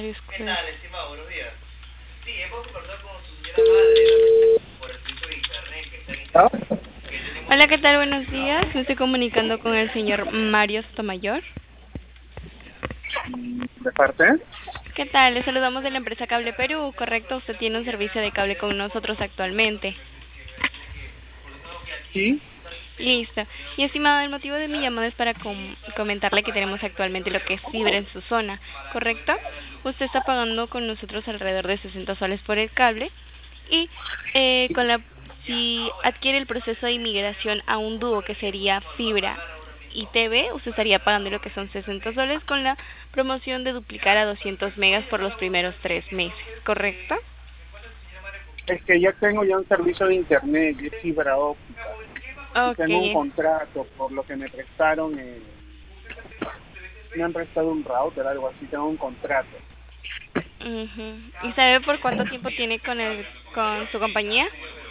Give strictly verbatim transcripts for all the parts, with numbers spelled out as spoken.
¿Qué disculpe. tal, estimado? Buenos días. Sí, hemos conversado con su señora madre por el servicio de internet que está en ¿Ah? que tenemos Hola, en ¿qué la tal? Buenos días. página. Me estoy comunicando con el señor Mario Sotomayor. ¿De parte? ¿Qué tal? Le saludamos de la empresa Cable Perú, ¿correcto? Usted tiene un servicio de cable con nosotros actualmente. Sí. Listo. Y estimado, el motivo de mi llamada es para com- comentarle que tenemos actualmente lo que es fibra en su zona, ¿correcto? Usted está pagando con nosotros alrededor de sesenta soles por el cable y eh, con la si adquiere el proceso de inmigración a un dúo que sería fibra y T V, usted estaría pagando lo que son sesenta soles con la promoción de duplicar a doscientos megas por los primeros tres meses, ¿correcto? Es que ya tengo ya un servicio de internet, de fibra óptica, y tengo un Okay. contrato por lo que me prestaron, eh, me han prestado un router, algo así, tengo un contrato. Ujú. ¿Y sabe por cuánto tiempo tiene con el con su compañía?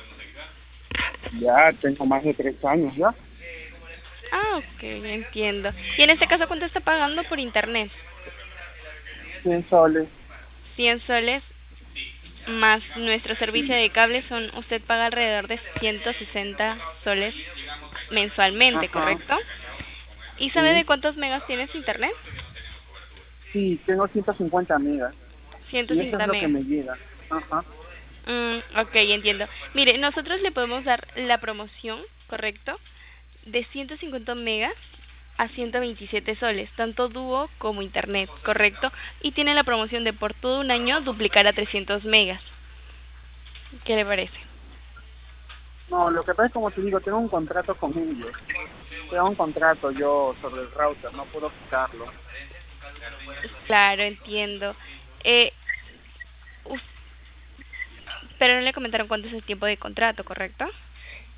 Ya tengo más de tres años ya, Ah, ok, entiendo. Y en este caso, ¿cuánto está pagando por internet? cien soles. cien soles más nuestro servicio de cable son, usted paga alrededor de ciento sesenta soles mensualmente, Ajá, ¿correcto? ¿Y sabe sí. de cuántos megas tiene su internet? Sí, tengo ciento cincuenta megas, ciento y eso es cincuenta lo que megas. me llega. Ajá. Mm, ok, entiendo. Mire, nosotros le podemos dar la promoción, ¿correcto? De ciento cincuenta megas a ciento veintisiete soles, tanto dúo como internet, ¿correcto? Y tiene la promoción de por todo un año duplicar a trescientos megas. ¿Qué le parece? No, lo que pasa es, como te digo, tengo un contrato con ellos. Tengo un contrato yo sobre el router, no puedo quitarlo. Claro, entiendo. Eh, us- pero no le comentaron cuánto es el tiempo de contrato, ¿correcto?